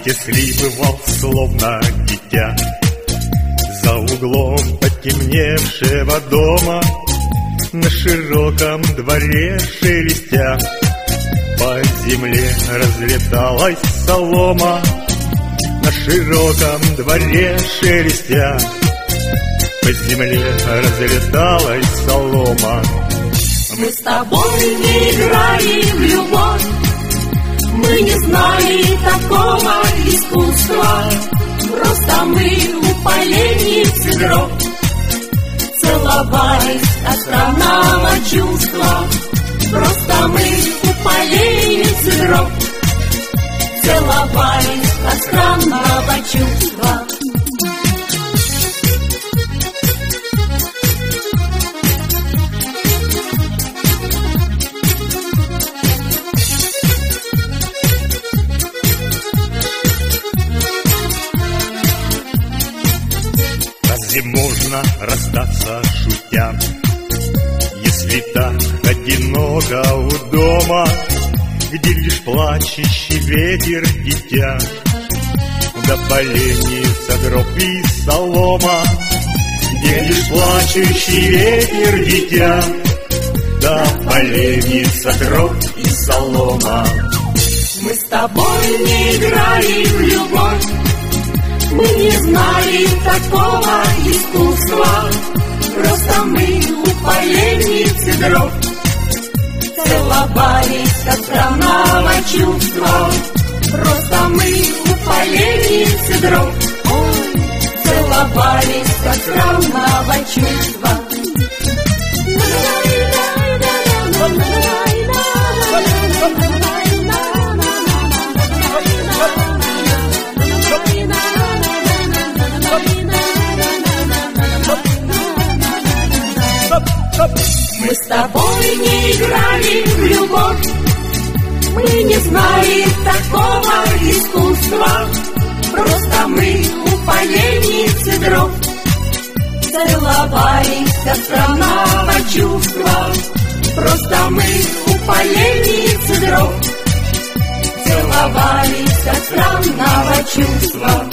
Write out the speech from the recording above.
слипывал, словно дитя. За углом потемневшего дома на широком дворе шелестя по земле разлеталась солома. На широком дворе шелестя по земле разлеталась солома. Мы с тобой не играли в любовь, мы не знали такого искусства. Просто мы у поленницы дров целовались от странного чувства. Просто мы у поленницы дров целовались от странного чувства. Разве можно расстаться шутя, если так одиноко у дома, где лишь плачущий ветер дитя, да поленница дров и солома, где лишь плачущий ветер дитя, да поленница дров и солома. Мы с тобой не играли в любовь, мы не знали такого искусства. Просто мы у поленницы дров целовались от странного чувства. Просто мы у поленницы дров целовались от странного чувства. Мы с тобой не играли в любовь, мы не знали такого искусства. Просто мы у поленницы дров целовались от странного чувства. Просто мы у поленницы дров целовались от странного чувства.